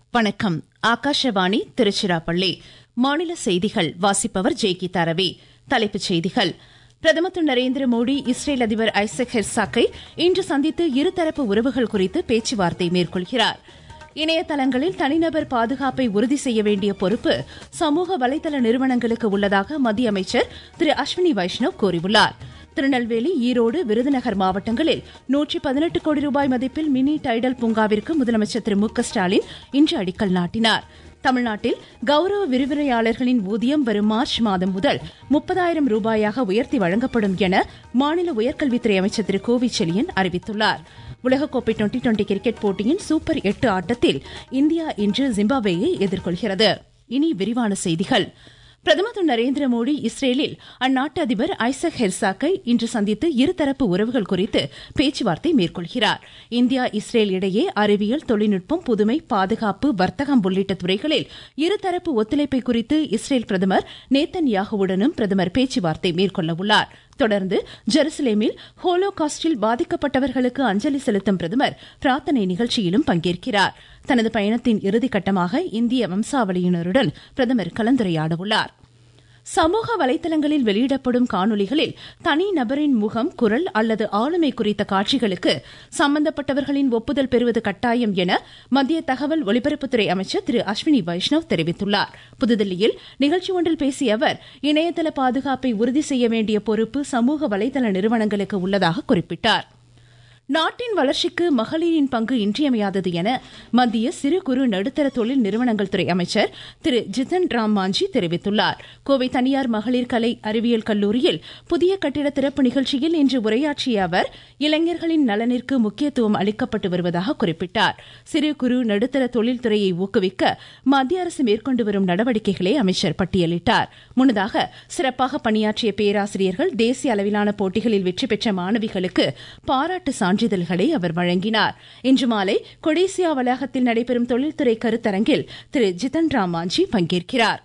வணக்கம். ஆகாஷவாணி திருச்சிராப்பள்ளி. மாநில செய்திகள் வாசிப்பவர் ஜெய்கீதா ரவி. தலைப்புச் செய்திகள். பிரதமர் திரு நரேந்திர மோடி இஸ்ரேல் அதிபர் ஐசக் ஹெர்சாக்கை இன்று சந்தித்து இருதரப்பு உறவுகள் குறித்து பேச்சுவார்த்தை மேற்கொள்கிறார். இணையதளங்களில் தனிநபர் பாதுகாப்பை உறுதி செய்ய வேண்டிய பொறுப்பு சமூக வலைதள நிறுவனங்களுக்கு உள்ளதாக மத்திய அமைச்சர் திரு அஸ்வினி வைஷ்ணவ் கூறியுள்ளார். திருநெல்வேலி, ஈரோடு, விருதுநகர் மாவட்டங்களில் 118 கோடி ரூபாய் மதிப்பில் மினி டைடல் பூங்காவிற்கு முதலமைச்சர் திரு மு.க.ஸ்டாலின் இன்று அடிக்கல் நாட்டினார். தமிழ்நாட்டில் கௌரவ விரிவுரையாளர்களின் ஊதியம் வரும் மார்ச் மாதம் முதல் 30,000 ரூபாயாக உயர்த்தி வழங்கப்படும் என மாநில உயர்கல்வித்துறை அமைச்சர் திரு கோவிச்செழியன் அறிவித்துள்ளார். உலகக்கோப்பை டுவெண்டி கிரிக்கெட் போட்டியின் சூப்பர் 8 ஆட்டத்தில் இந்தியா இன்று ஜிம்பாப்வேயை எதிர்கொள்கிறது. இனி விரிவான செய்திகள். பிரதமர் திரு நரேந்திர மோடி இஸ்ரேலில் அந்நாட்டு அதிபர் ஐசக் ஹெர்சாக்கை இன்று சந்தித்து இருதரப்பு உறவுகள் குறித்து பேச்சுவார்த்தை மேற்கொள்கிறார். இந்தியா இஸ்ரேல் இடையே அறிவியல், தொழில்நுட்பம், புதுமை, பாதுகாப்பு, வர்த்தகம் உள்ளிட்ட துறைகளில் இருதரப்பு ஒத்துழைப்பை குறித்து இஸ்ரேல் பிரதமர் நேத்தன்யாகுவுடனும் பிரதமர் பேச்சுவார்த்தை மேற்கொள்ள உள்ளார். தொடர்ந்து ஜெருசலேமில் ஹோலோகாஸ்டில் பாதிக்கப்பட்டவர்களுக்கு அஞ்சலி செலுத்தும் பிரதமர் பிரார்த்தனை நிகழ்ச்சியிலும் பங்கேற்கிறார். தனது பயணத்தின் இறுதிக்கட்டமாக இந்திய வம்சாவளியினருடன் பிரதமர் கலந்துரையாட உள்ளார். சமூக வலைதளங்களில் வெளியிடப்படும் காணொலிகளில் தனிநபரின் முகம், குரல் அல்லது ஆளுமை குறித்த காட்சிகளுக்கு சம்பந்தப்பட்டவர்களின் ஒப்புதல் பெறுவது கட்டாயம் என மத்திய தகவல் ஒலிபரப்புத்துறை அமைச்சர் திரு அஸ்வினி வைஷ்ணவ் தெரிவித்துள்ளார். புதுதில்லியில் நிகழ்ச்சி ஒன்றில் பேசிய அவர், இணையதள பாதுகாப்பை உறுதி செய்ய வேண்டிய பொறுப்பு சமூக வலைதள நிறுவனங்களுக்கு உள்ளதாக குறிப்பிட்டார். நாட்டின் வளர்ச்சிக்கு மகளிரின் பங்கு இன்றியமையாதது என மத்திய சிறு குறு நடுத்தர தொழில் நிறுவனங்கள் துறை அமைச்சர் திரு ஜிதன் ராம் மாஞ்சி தெரிவித்துள்ளார். கோவை தனியார் மகளிர் கலை அறிவியல் கல்லூரியில் புதிய கட்டிட திறப்பு நிகழ்ச்சியில் இன்று உரையாற்றிய அவர், இளைஞர்களின் நலனிற்கு முக்கியத்துவம் அளிக்கப்பட்டு வருவதாக குறிப்பிட்டார். சிறு குறு நடுத்தர தொழில்துறையை ஊக்குவிக்க மத்திய அரசு மேற்கொண்டு வரும் நடவடிக்கைகளை அமைச்சர் பட்டியலிட்டார். முன்னதாக சிறப்பாக பணியாற்றிய பேராசிரியர்கள், தேசிய அளவிலான போட்டிகளில் வெற்றி பெற்ற மாணவிகளுக்கு பாராட்டு சான்றிதழ்களை அவர் வழங்கினார். இன்று மாலை கொடிசியா வளாகத்தில் நடைபெறும் தொழில்துறை கருத்தரங்கில் திரு ஜிதன் ராம் மாஞ்சி பங்கேற்கிறார்.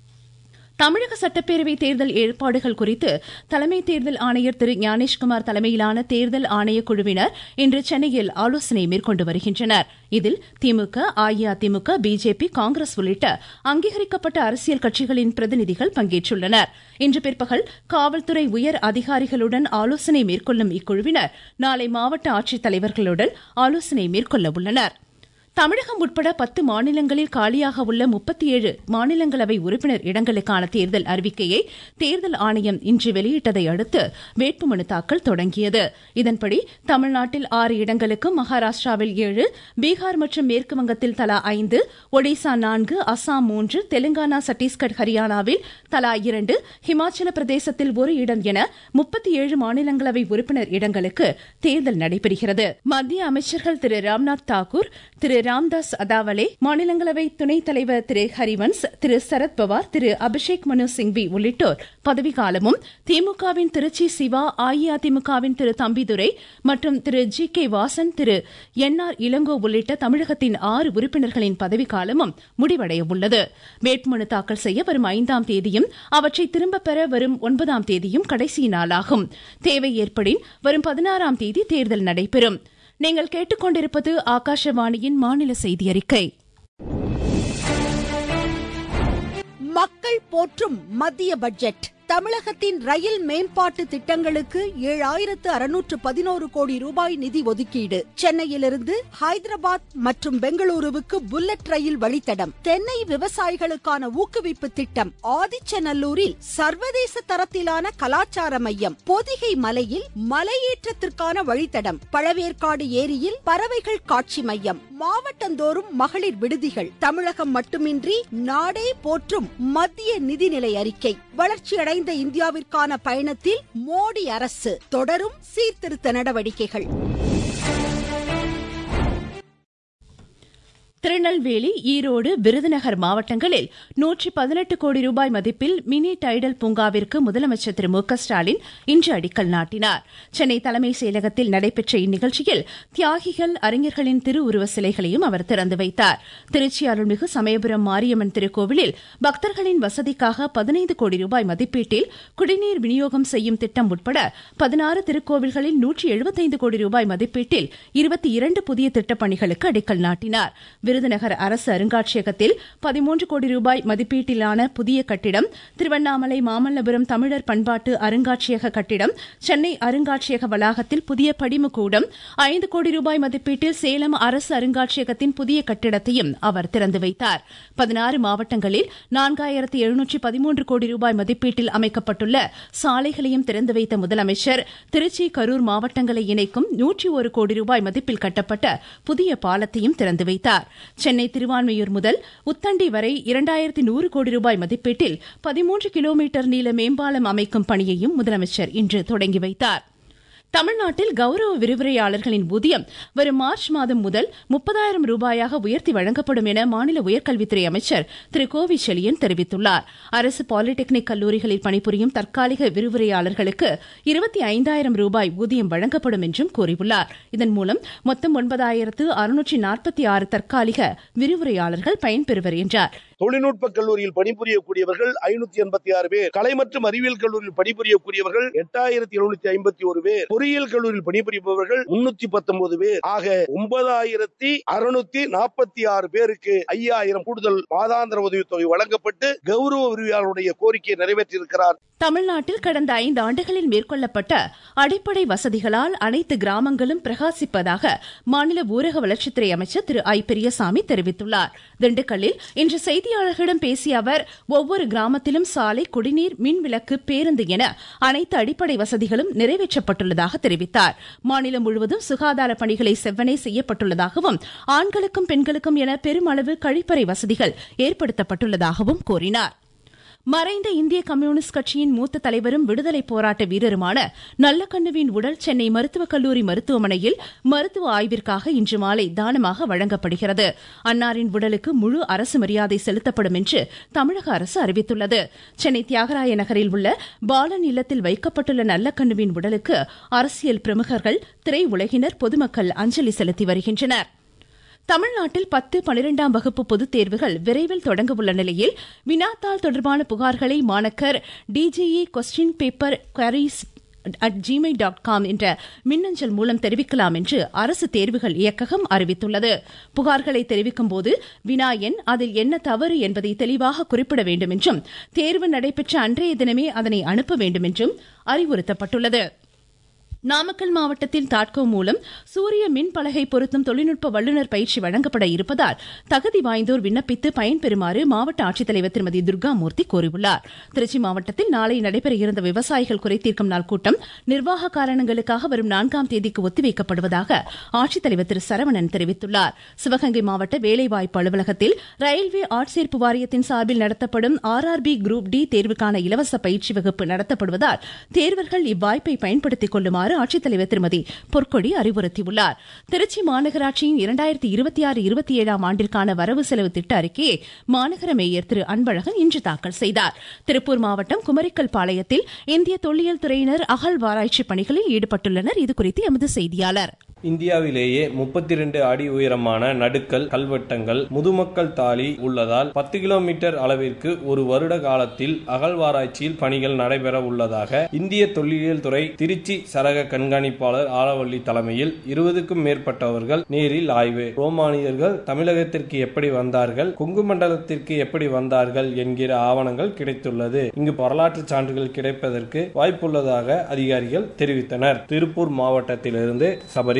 தமிழக சட்டப்பேரவை தேர்தல் ஏற்பாடுகள் குறித்து தலைமை தேர்தல் ஆணையர் திரு ஞானேஷ்குமார் தலைமையிலான தேர்தல் ஆணைய குழுவினர் இன்று சென்னையில் ஆலோசனை மேற்கொண்டு வருகின்றனர். இதில் திமுக, அஇஅதிமுக, பிஜேபி, காங்கிரஸ் உள்ளிட்ட அங்கீகரிக்கப்பட்ட அரசியல் கட்சிகளின் பிரதிநிதிகள் பங்கேற்றுள்ளனர். இன்று பிற்பகல் காவல்துறை உயர் அதிகாரிகளுடன் ஆலோசனை மேற்கொள்ளும் இக்குழுவினர் நாளை மாவட்ட ஆட்சித்தலைவர்களுடன் ஆலோசனை மேற்கொள்ள உள்ளனர். தமிழகம் உட்பட 10 மாநிலங்களில் காலியாக உள்ள 37 மாநிலங்களவை உறுப்பினர் இடங்களுக்கான தேர்தல் அறிவிக்கையை தேர்தல் ஆணையம் இன்று வெளியிட்டதை அடுத்து வேட்புமனு தாக்கல் தொடங்கியது. இதன்படி தமிழ்நாட்டில் 6 இடங்களுக்கும், மகாராஷ்டிராவில் 7, பீகார் மற்றும் மேற்குவங்கத்தில் தலா 5, ஒடிசா 4, அசாம் 3, தெலுங்கானா, சத்தீஸ்கர், ஹரியானாவில் தலா 2, ஹிமாச்சல பிரதேசத்தில் 1 இடம் என 37 மாநிலங்களவை உறுப்பினர் இடங்களுக்கு தேர்தல் நடைபெறுகிறது. மத்திய அமைச்சர்கள் திரு ராம்நாத் தாக்கூர், திரு ராம்தாஸ் அதாவலே, மாநிலங்களவை துணைத் தலைவர் திரு ஹரிவன்ஸ், திரு சரத்பவார், திரு அபிஷேக் மனு சிங்வி உள்ளிட்டோர் பதவிக்காலமும், திமுகவின் திருச்சி சிவா, அஇஅதிமுகவின் திரு தம்பிதுரை மற்றும் திரு ஜி.கே. வாசன், திரு என்.ஆர். இளங்கோ உள்ளிட்ட தமிழகத்தின் 6 உறுப்பினர்களின் பதவிக்காலமும் முடிவடைய உள்ளது. வேட்புமனு தாக்கல் செய்ய வரும் 5ஆம் தேதியும், அவற்றை திரும்பப் பெற வரும் 9ஆம் தேதியும் கடைசி நாளாகும். தேவை ஏற்படின் வரும் 16ஆம் தேதி தேர்தல் நடைபெறும். நீங்கள் கேட்டுக்கொண்டிருப்பது ஆகாஷவாணியின் மாநில செய்தி அறிக்கை. மக்கள் போற்றும் மத்திய பட்ஜெட். தமிழகத்தின் ரயில் மேம்பாட்டு திட்டங்களுக்கு 7,611 கோடி ரூபாய் நிதி ஒதுக்கீடு. சென்னையிலிருந்து ஹைதராபாத் மற்றும் பெங்களூருவுக்கு புல்லட் ரயில் வழித்தடம். தென்னை விவசாயிகளுக்கான ஊக்குவிப்பு திட்டம். ஆதிச்சநல்லூரில் சர்வதேச தரத்திலான கலாச்சார மையம். பொதிகை மலையில் மலையேற்றத்திற்கான வழித்தடம். பழவேற்காடு ஏரியில் பறவைகள் காட்சி மையம். மாவட்டந்தோறும் மகளிர் விடுதிகள். தமிழகம் மட்டுமின்றி நாடே போற்றும் மத்திய நிதிநிலை அறிக்கை. வளர்ச்சியடை இந்தியாவிற்கான பயணத்தில் மோடி அரசு தொடரும் சீர்திருத்த நடவடிக்கைகள். திருநெல்வேலி, ஈரோடு, விருதுநகர் மாவட்டங்களில் 118 கோடி ரூபாய் மதிப்பில் மினி டைடல் பூங்காவிற்கு முதலமைச்சர் திரு மு.க.ஸ்டாலின் இன்று அடிக்கல் நாட்டினார். சென்னை தலைமைச் செயலகத்தில் நடைபெற்ற இந்நிகழ்ச்சியில் தியாகிகள், அறிஞர்களின் திருவுருவ சிலைகளையும் அவர் திறந்து வைத்தார். திருச்சி அருள்மிகு சமயபுரம் மாரியம்மன் திருக்கோவிலில் பக்தர்களின் வசதிக்காக 15 கோடி ரூபாய் மதிப்பீட்டில் குடிநீர் விநியோகம் செய்யும் திட்டம் உட்பட 16 திருக்கோவில்களில் 175 கோடி ரூபாய் மதிப்பீட்டில் 22 புதிய திட்டப்பணிகளுக்கு அடிக்கல் நாட்டினார். விருதுநகர் அரசு அருங்காட்சியகத்தில் 13 கோடி ரூபாய் மதிப்பீட்டிலான புதிய கட்டிடம், திருவண்ணாமலை மாமல்லபுரம் தமிழர் பண்பாட்டு அருங்காட்சியக கட்டிடம், சென்னை அருங்காட்சியக வளாகத்தில் புதிய படிமக்கூடம், 5 கோடி ரூபாய் மதிப்பீட்டில் சேலம் அரசு அருங்காட்சியகத்தின் புதிய கட்டிடத்தையும் அவர் திறந்து வைத்தார். 16 மாவட்டங்களில் 4713 கோடி ரூபாய் மதிப்பீட்டில் அமைக்கப்பட்டுள்ள சாலைகளையும் திறந்து வைத்த முதலமைச்சர் திருச்சி, கரூர் மாவட்டங்களை இணைக்கும் 101 கோடி ரூபாய் மதிப்பில் கட்டப்பட்ட புதிய பாலத்தையும் திறந்து வைத்தார். சென்னை திருவான்மியூர் முதல் உத்தண்டி வரை 2100 கோடி ரூபாய் மதிப்பீட்டில் 13 கிலோமீட்டர் நீள மேம்பாலம் அமைக்கும் பணியையும் முதலமைச்சர் இன்று தொடங்கி வைத்தார். தமிழ்நாட்டில் கௌரவ விரிவுரையாளர்களின் ஊதியம் வரும் மார்ச் மாதம் முதல் 30,000 ரூபாயாக உயர்த்தி வழங்கப்படும் என மாநில உயர்கல்வித்துறை அமைச்சர் திரு கோவி செழியன் தெரிவித்துள்ளார். அரசு பாலிடெக்னிக் கல்லூரிகளில் பணிபுரியும் தற்காலிக விரிவுரையாளர்களுக்கு 25,000 ரூபாய் ஊதியம் வழங்கப்படும் என்றும் கூறியுள்ளார். இதன் மூலம் மொத்தம் 9,646 தற்காலிக விரிவுரையாளர்கள் பயன்பெறுவர் என்றார். தொழில்நுட்ப கல்லூரியில் பணிபுரியக்கூடியவர்கள் 586 பேர், கலை மற்றும் அறிவியல் கல்லூரியில் பணிபுரியக்கூடியவர்கள் 8,751 பேர், பொறியியல் கல்லூரியில் பணிபுரிபவர்கள் 319 பேர் ஆக 9,646 பேருக்கு 5,000 கூடுதல் மாதாந்திர உதவித்தொகை வழங்கப்பட்டு கௌரவ விரிவுரையாளருடைய கோரிக்கையை நிறைவேற்றியிருக்கிறார். தமிழ்நாட்டில் கடந்த 5 ஆண்டுகளில் மேற்கொள்ளப்பட்ட அடிப்படை வசதிகளால் அனைத்து கிராமங்களும் பிரகாசிப்பதாக மாநில ஊரக வளர்ச்சித்துறை அமைச்சர் திரு ஐ. பெரியசாமி தெரிவித்துள்ளார். திண்டுக்கல்லில் இன்று செய்தியாளர்களிடம் பேசிய அவர், ஒவ்வொரு கிராமத்திலும் சாலை, குடிநீர், மின்விளக்கு, பேருந்து என அனைத்து அடிப்படை வசதிகளும் நிறைவேற்றப்பட்டுள்ளதாக தெரிவித்தார். மாநிலம் முழுவதும் சுகாதார பணிகளை செவ்வனே செய்யப்பட்டுள்ளதாகவும் ஆண்களுக்கும் பெண்களுக்கும் என பெருமளவு கழிப்பறை வசதிகள் ஏற்படுத்தப்பட்டுள்ளதாகவும் கூறினார். மறைந்த இந்திய கம்யூனிஸ்ட் கட்சியின் மூத்த தலைவரும் விடுதலை போராட்ட வீரருமான நல்லக்கண்ணுவின் உடல் சென்னை மருத்துவக் கல்லூரி மருத்துவமனையில் மருத்துவ ஆய்விற்காக இன்று மாலை தானமாக வழங்கப்படுகிறது. அன்னாரின் உடலுக்கு முழு அரசு மரியாதை செலுத்தப்படும் என்று தமிழக அரசு அறிவித்துள்ளது. சென்னை தியாகராய நகரில் உள்ள பாலன் இல்லத்தில் வைக்கப்பட்டுள்ள நல்லக்கண்ணுவின் உடலுக்கு அரசியல் பிரமுகர்கள், திரையுலகினர், பொதுமக்கள் அஞ்சலி செலுத்தி வருகின்றனர். தமிழ்நாட்டில் 10, 12ஆம் வகுப்பு பொதுத் தேர்வுகள் விரைவில் தொடங்க உள்ள நிலையில் வினாத்தாள் தொடர்பான புகார்களை மாணக்கர் DGE question paper queries @gmail.com என்ற மின்னஞ்சல் மூலம் தெரிவிக்கலாம் என்று அரசு தேர்வுகள் இயக்ககம் அறிவித்துள்ளது. புகார்களை தெரிவிக்கும் போது வினா எண், அதில் என்ன தவறு என்பதை தெளிவாக குறிப்பிட வேண்டும் என்றும், தேர்வு நடைபெற்ற அன்றைய தினமே அதனை அனுப்ப வேண்டும் என்றும் அறிவுறுத்தப்பட்டுள்ளது. நாமக்கல் மாவட்டத்தில் தாட்கோ மூலம் சூரிய மின் பலகை பொருத்தும் தொழில்நுட்ப வல்லுநர் பயிற்சி வழங்கப்பட இருப்பதால் தகுதி வாய்ந்தோர் விண்ணப்பித்து பயன்பெறுமாறு மாவட்ட ஆட்சித்தலைவர் திருமதி துர்காமூர்த்தி கோரியுள்ளார். திருச்சி மாவட்டத்தில் நாளை நடைபெற இருந்த விவசாயிகள் குறைதீர்க்கும் நாள் கூட்டம் நிர்வாக காரணங்களுக்காக வரும் 4ஆம் தேதிக்கு ஒத்திவைக்கப்படுவதாக ஆட்சித்தலைவர் திரு சரவணன் தெரிவித்துள்ளார். சிவகங்கை மாவட்ட வேலைவாய்ப்பு அலுவலகத்தில் ரயில்வே ஆட்சேர்ப்பு வாரியத்தின் சார்பில் நடத்தப்படும் RRB குரூப் D தேர்வுக்கான இலவச பயிற்சி வகுப்பு நடத்தப்படுவதால் தேர்வர்கள் இவ்வாய்ப்பை பயன்படுத்திக் கொள்ளுமாறு ஆட்சித்தலைவர் திருமதி பொற்கொடி அறிவுறுத்தியுள்ளார். திருச்சி மாநகராட்சியின் 2026-27ஆம் ஆண்டிற்கான வரவு செலவு திட்ட அறிக்கையை மாநகர மேயர் திரு அன்பழகன் இன்று தாக்கல் செய்தார். திருப்பூர் மாவட்டம் குமரிக்கல் பாளையத்தில் இந்திய தொல்லியல் துறையினர் அகழ்வாராய்ச்சி பணிகளில் ஈடுபட்டுள்ளனர். இதுகுறித்து எமது செய்தியாளர். இந்தியாவிலேயே 32 அடி உயரமான நடுக்கல் கல்வெட்டங்கள் முதுமக்கள் தாலி உள்ளதால் 10 கிலோமீட்டர் அளவிற்கு ஒரு வருட காலத்தில் அகழ்வாராய்ச்சியில் பணிகள் நடைபெற உள்ளதாக இந்திய தொல்லியல் துறை திருச்சி சரக கண்காணிப்பாளர் ஆலவள்ளி தலைமையில் 20க்கும் மேற்பட்டவர்கள் நேரில் ஆய்வு. ரோமானியர்கள் தமிழகத்திற்கு எப்படி வந்தார்கள், கொங்கு மண்டலத்திற்கு எப்படி வந்தார்கள் என்கிற ஆவணங்கள் கிடைத்துள்ளது. இங்கு வரலாற்று சான்றுகள் கிடைப்பதற்கு வாய்ப்புள்ளதாக அதிகாரிகள் தெரிவித்தனர். திருப்பூர் மாவட்டத்திலிருந்து சபரீஷ்.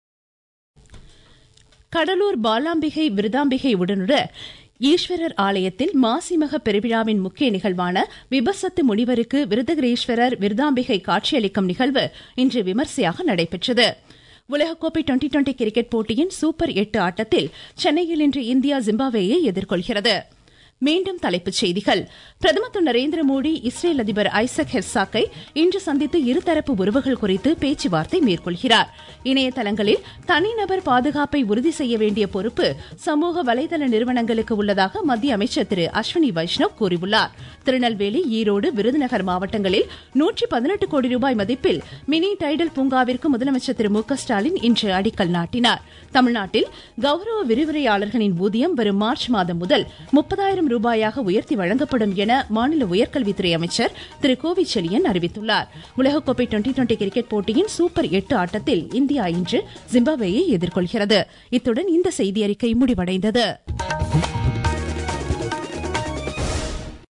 கடலூர் பாலாம்பிகை விருதாம்பிகை உடனுடன் ஈஸ்வரர் ஆலயத்தில் மாசிமக பெருவிழாவின் முக்கிய நிகழ்வான விபசத்து முனிவருக்கு விருதகிரீஸ்வரர் விருதாம்பிகை காட்சியளிக்கும் நிகழ்வு இன்று விமர்சையாக நடைபெற்றது. உலகக்கோப்பை டுவெண்டி கிரிக்கெட் போட்டியின் சூப்பர் 8 ஆட்டத்தில் சென்னையில் இன்று இந்தியா ஜிம்பாப்வேயை எதிர்கொள்கிறது. மீண்டும் தலைப்புச் செய்திகள். பிரதமர் திரு நரேந்திர மோடி இஸ்ரேல் அதிபர் ஐசக் ஹெர்சாக்கை இன்று சந்தித்து இருதரப்பு உறவுகள் குறித்து பேச்சுவார்த்தை மேற்கொள்கிறார். இணையதளங்களில் தனிநபர் பாதுகாப்பை உறுதி செய்ய வேண்டிய பொறுப்பு சமூக வலைதள நிறுவனங்களுக்கு உள்ளதாக மத்திய அமைச்சர் திரு அஸ்வினி வைஷ்ணவ் கூறியுள்ளார். திருநெல்வேலி, ஈரோடு, விருதுநகர் மாவட்டங்களில் 118 கோடி ரூபாய் மதிப்பில் மினி டைடல் பூங்காவிற்கு முதலமைச்சர் திரு மு க ஸ்டாலின் இன்று அடிக்கல் நாட்டினார். தமிழ்நாட்டில் கௌரவ விரிவுரையாளர்களின் ஊதியம் வரும் மார்ச் மாதம் முதல் 30,000 ரூபாயாக உயர்த்தி வழங்கப்படும் என மாநில உயர்கல்வித்துறை அமைச்சர் திரு கோவிச்செழியன் அறிவித்துள்ளார். உலகக்கோப்பை டுவெண்டி கிரிக்கெட் போட்டியின் சூப்பர் 8 ஆட்டத்தில் இந்தியா இன்று ஜிம்பாப்வேயை எதிர்கொள்கிறது. இத்துடன் இந்த செய்தியறிக்கை முடிவடைந்தது.